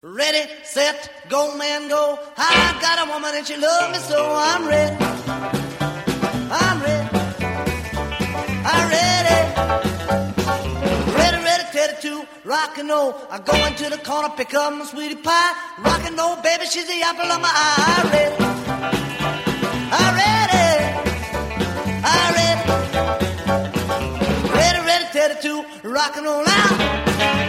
Ready, set, go, man, go. I got a woman and she loves me, so I'm ready. I'm ready. I'm ready. Ready, ready, ready to rock and roll. I go into the corner, pick up my sweetie pie. Rock and roll, baby, she's the apple of my eye. I'm ready. I'm ready. I'm ready. Ready, ready, ready to rock and roll now.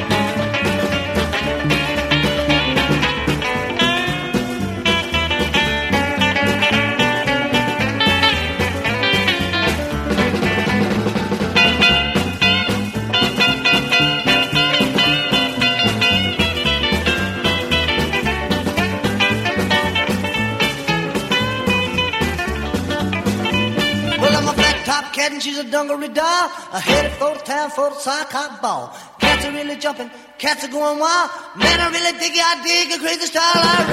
Top cat and she's a dungaree doll. I headed for the town for the sock ball. Cats are really jumping, cats are going wild. Man, I really dig it, I dig a crazy style. I'm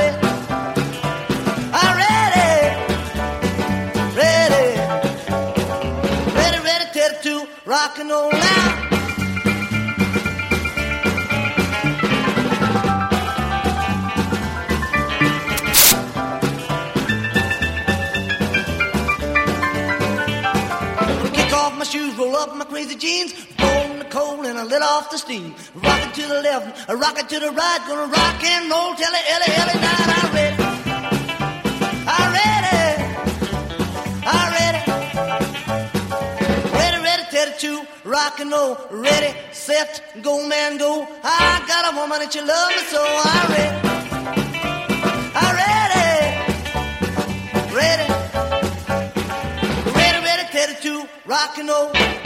ready, ready to rock and roll now. My shoes, roll up my crazy jeans, roll in the cold and I let off the steam. Rock it to the left, rock it to the right, gonna rock and roll till the early night. I'm ready, I'm ready, ready to rock and roll. Ready, set, go, man, go. I got a woman and she loves me, so I'm ready, I'm ready, ready to rock and roll.